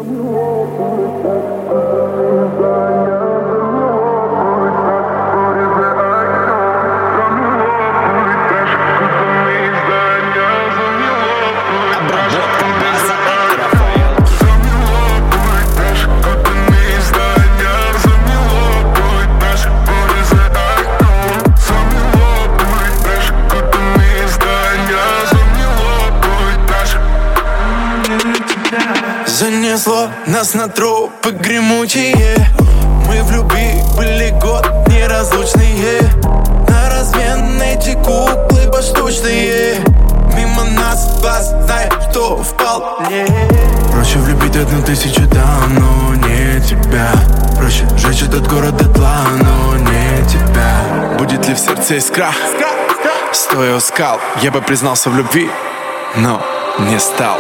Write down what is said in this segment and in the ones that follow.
Занесло нас на тропы гремучие. Мы в любви были год неразлучные. На размен эти куклы поштучные. Мимо нас глаз знает, кто вполне. Проще влюбить 1000 дам, но не тебя. Проще сжечь этот город дотла, но не тебя. Будет ли в сердце искра? Стоя у скал, я бы признался в любви, но не стал.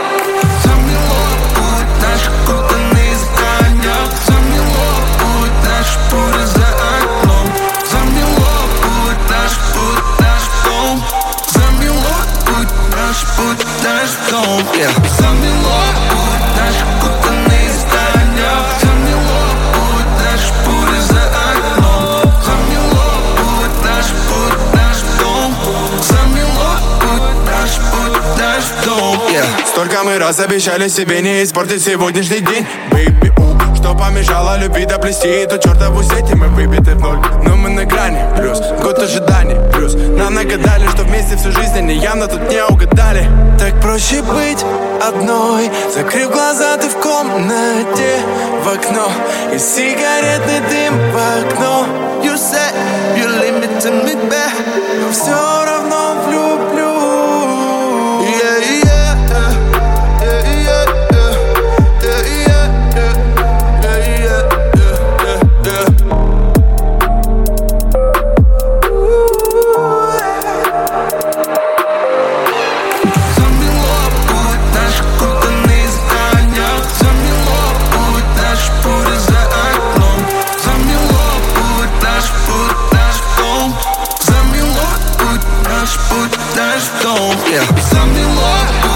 Yeah. Замело путь наш, кутанный здания. Замело путь наш, буря за окном. Замело путь наш дом. Замело путь наш дом. Yeah. Столько мы раз обещали себе не испортить сегодняшний день. Baby, что помешало любви доплести эту чертову сеть, и мы выбиты в ноль. Но мы на грани, плюс год ожиданий, плюс нам нагадали, что вместе всю жизнь они явно тут не угадали. Так проще быть одной, закрыв глаза, ты в комнате, в окно, и сигаретный дым в окно. You said you limited me back, но все равно влюблю. Yeah. Путь наш дом. Yeah. Замело